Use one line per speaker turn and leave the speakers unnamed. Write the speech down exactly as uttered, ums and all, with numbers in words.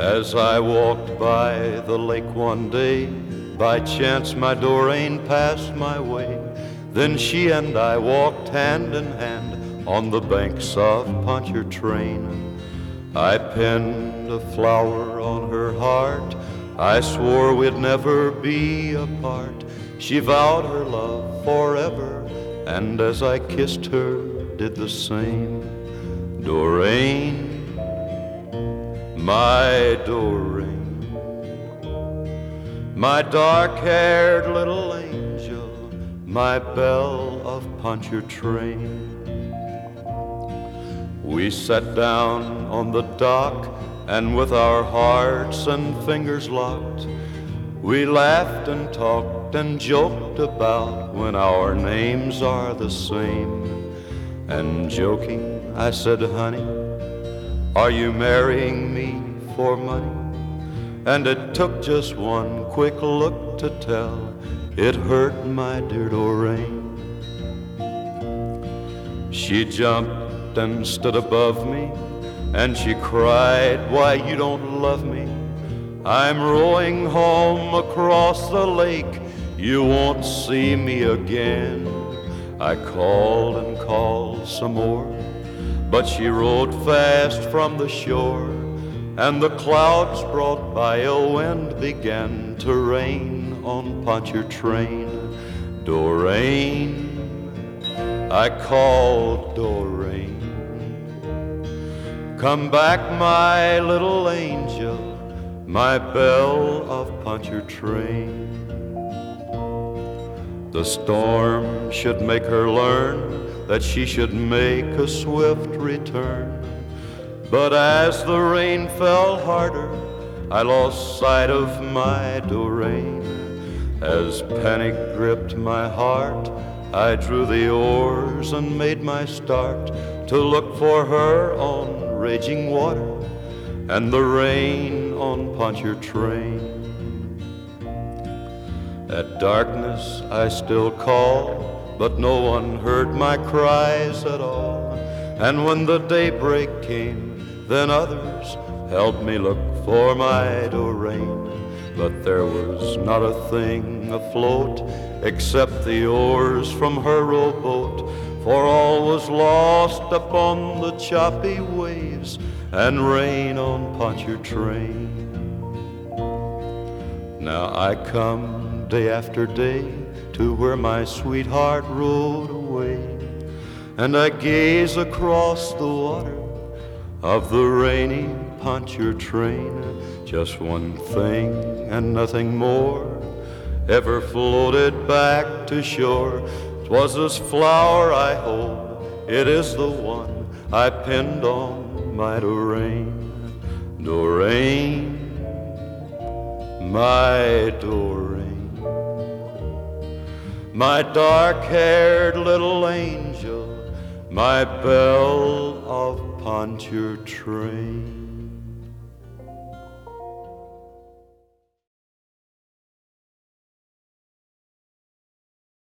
As I walked by the lake one day, by chance my Doreen passed my way. Then she and I walked hand in hand on the banks of Pontchartrain. I pinned a flower on her heart, I swore we'd never be apart. She vowed her love forever, and as I kissed her, did the same. Doreen, my Doreen, my dark-haired little angel, my belle of Pontchartrain. We sat down on the dock, and with our hearts and fingers locked, we laughed and talked and joked about when our names are the same. And joking, I said, honey, are you marrying me for money? And it took just one quick look to tell it hurt my dear Doreen. She jumped and stood above me, and she cried, why, you don't love me. I'm rowing home across the lake, you won't see me again. I called and called some more, but she rowed fast from the shore, and the clouds brought by a wind began to rain on Pontchartrain. Doreen, I called Doreen, come back, my little angel, my belle of Pontchartrain. The storm should make her learn that she should make a swift return. But as the rain fell harder, I lost sight of my Doreen. As panic gripped my heart, I drew the oars and made my start to look for her on raging water and the rain on Pontchartrain. At darkness I still called, but no one heard my cries at all. And when the daybreak came, then others helped me look for my Doreen. But there was not a thing afloat except the oars from her rowboat, for all was lost upon the choppy waves and rain on Pontchartrain. Now I come day after day to where my sweetheart rode away, and I gaze across the water of the rainy Pontchartrain. Just one thing and nothing more ever floated back to shore. 'Twas this flower I hold, it is the one I pinned on my Doreen. Doreen, my Doreen, my dark-haired little angel, my belle of Pontchartrain.